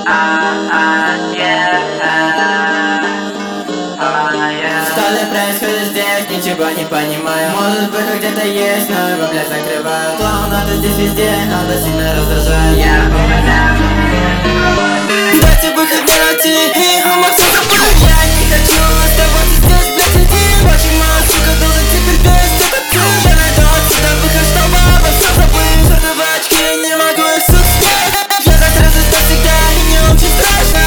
Что ли происходит здесь, ничего не понимаю. Может быть, где-то есть, но его, блядь, закрывают. Клоунаты здесь везде, он да сильно раздражает. Дайте выход мне найти, и умоться забыть. Я не хочу оставаться здесь, блядь, один. Почему, сука, должен теперь без это ты? Я найду отсюда выход, чтобы обо всем забыть. Сортовые очки, не могу их сук снять. Я так сразу всегда, и не очень страшно.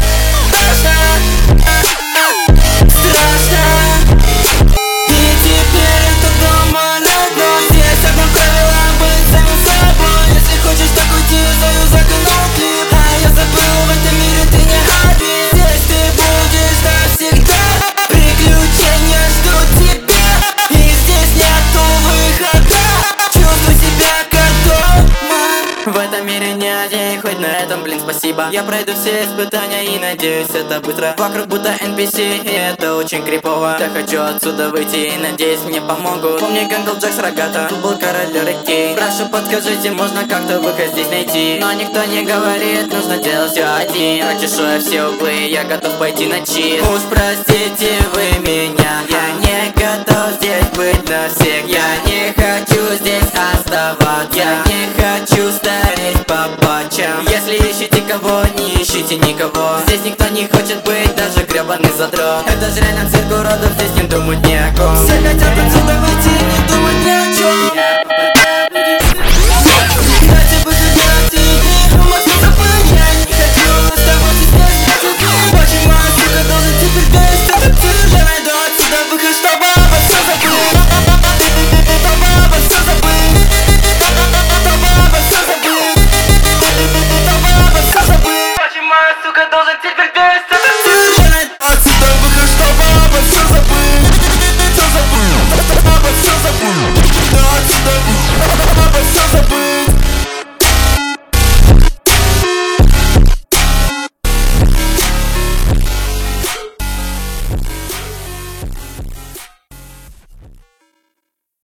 В этом мире не один, хоть на этом, блин, спасибо. Я пройду все испытания и надеюсь, это быстро. Вокруг будто NPC, и это очень крипово. Я хочу отсюда выйти и надеюсь, мне помогут. Помни Гангл Джек с рогата, тут был король Рекей. Прошу, подскажите, можно как-то выход здесь найти? Но никто не говорит, нужно делать все один. Прочешу все углы, я готов пойти на чит. Уж простите вы меня, я не готов здесь быть навсегда. Я не хочу здесь оставаться, я не хочу стареть по патчам. Если ищете кого, не ищите никого. Здесь никто не хочет быть, даже гребаный задрот. Это же реально цирк уродов, здесь не думать ни о ком. Все хотят отсюда выйти, не думать ни о чем. Дайте выход мне найти, и умоться забыть. Я не хочу оставаться здесь, блядь, один. Почему, сука, должен теперь без это ты? Я найду отсюда выход, чтобы обо всем забыть. Чтобы обо всем забыть. Чтобы обо всем забыть. Чтобы обо всем забыть. Почему, сука, должен теперь без это ты? Я найду отсюда